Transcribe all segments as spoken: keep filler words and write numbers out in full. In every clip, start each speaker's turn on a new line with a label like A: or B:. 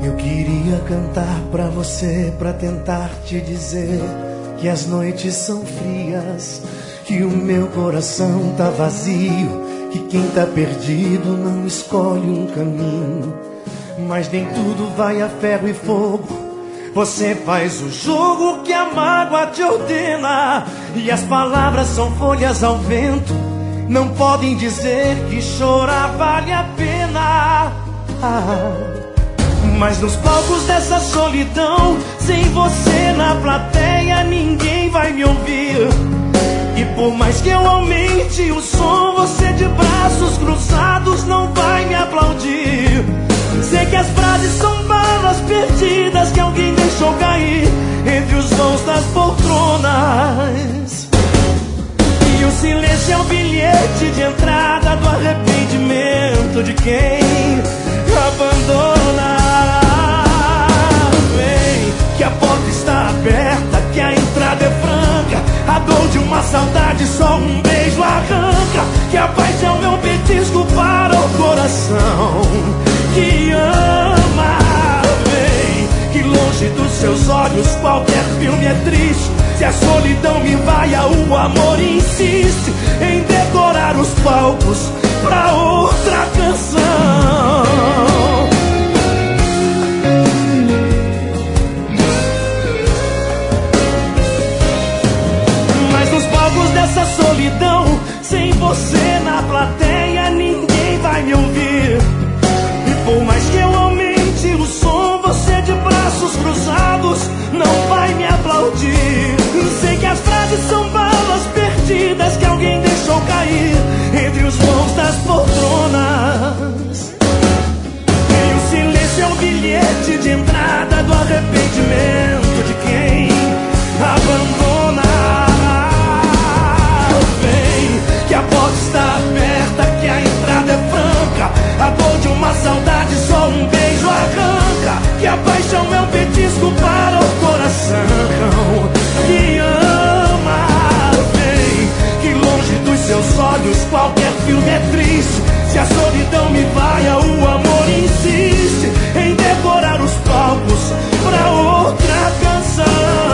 A: Eu queria cantar pra você, pra tentar te dizer que as noites são frias, que o meu coração tá vazio, que quem tá perdido não escolhe um caminho. Mas nem tudo vai a ferro e fogo. Você faz o jogo que a mágoa te ordena, e as palavras são folhas ao vento, não podem dizer que chorar vale a pena. Ah, mas nos palcos dessa solidão, sem você na plateia, ninguém vai me ouvir. E por mais que eu aumente o som, você de braços cruzados não vai me aplaudir. Sei que as frases são balas perdidas que alguém deixou cair entre os vãos das poltronas. E o silêncio é o bilhete de entrada do arrependimento de quem abandona. Vem, que a porta está aberta, que a entrada é franca. A dor de uma saudade só um beijo arranca. Que a paixão é um petisco para o coração que ama. Vem, que longe dos seus olhos qualquer filme é triste. Se a solidão me vaia, o amor insiste em decorar os palcos pra outra canção. Mas nos palcos dessa solidão, sem você na plateia, ninguém vai me ouvir. Por mais que eu aumente o som, você de braços cruzados não vai me aplaudir. Sei que as frases são balas perdidas que alguém deixou cair entre os vãos das poltronas. E o silêncio é o bilhete de entrada do arrependimento de quem abandona. Vem, que a porta está aberta, que a entrada é franca. A dor de uma saudade só um beijo arranca. Que a paixão é um petisco para o coração que ama. Vem, que longe dos seus olhos qualquer filme é triste. Se a solidão me vaia, o amor insiste em decorar os palcos pra outra canção.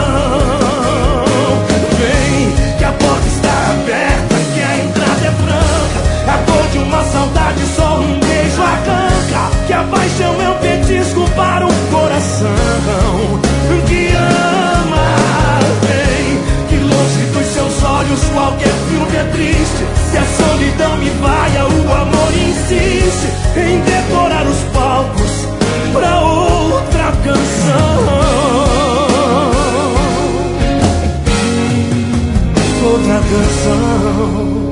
A: Vem, que a porta está aberta, que a entrada é franca. A dor de uma saudade só um beijo arranca. Que a paixão é um petisco para o coração que ama. Vem, que longe dos seus olhos qualquer filme é triste. Se a solidão me vaia, o amor insiste em decorar os palcos pra outra canção. Outra canção.